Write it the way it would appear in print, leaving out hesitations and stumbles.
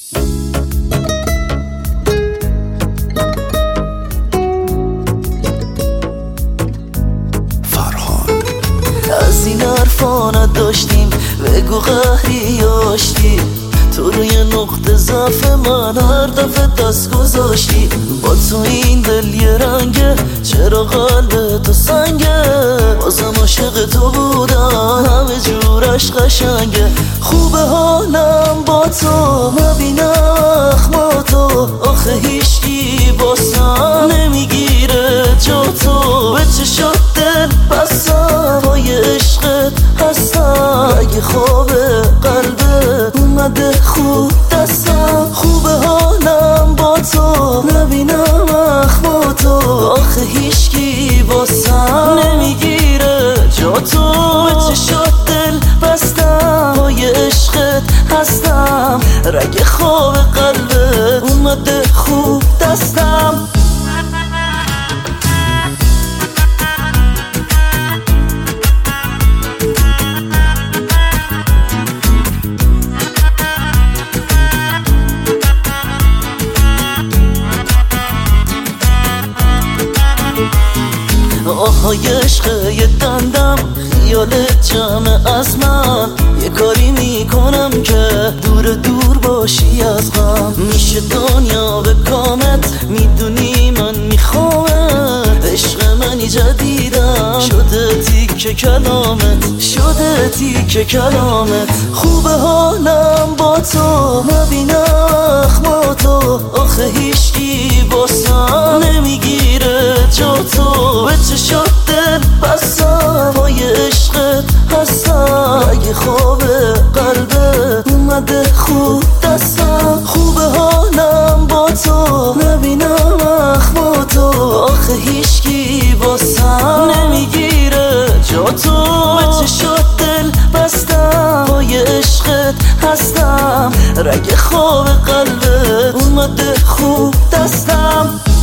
از این حرفا نداشتیم، بگو قهری آشتی. تو روی نقطه ضعف من هر دفعه دست گذاشتی. با تو این دل یه رنگه، چرا قلب تو سنگه؟ بازم عاشق تو بودم، همه جورش قشنگه. خوبه حالم با تو، مبینم اخماتو. آخه هیچکی باسم نمیگیره جا تو. به چشات دل بستم، پای عشقت هستم. اگه خوابه قلبت اومده خوب دستم. خوبه حالم با تو، نبینم اخماتو. آخه هیچکی باسم نمیگیره جا تو. به چشات دل بستم، پای عشقت هستم. رگ خواب قلبت اومده خوب دستم. آهای عشق یه دندم، خیالت جمع از من. یه کاری میکنم که دور دور باشی از غم. میشه دنیا به کامت، میدونی من میخوامت. عشق منی جدیدم، شده تیکه کلامت، شده تیکه کلامت. خوبه حالم با تو، نبینم اخماتو. آخه هیچکی باسم نمیگیره جا تو. به چشات دل بستم، پای عشقت هستم. اگه خوابه قلبت اومده خوب دستم. خوبه حالم با تو، نبینم اخماتو. آخه هیچکی باسم نمیگیره جا تو. به چشات دل بستم، پای عشقت هستم. رگ خواب قلبت اومده خوب دستم.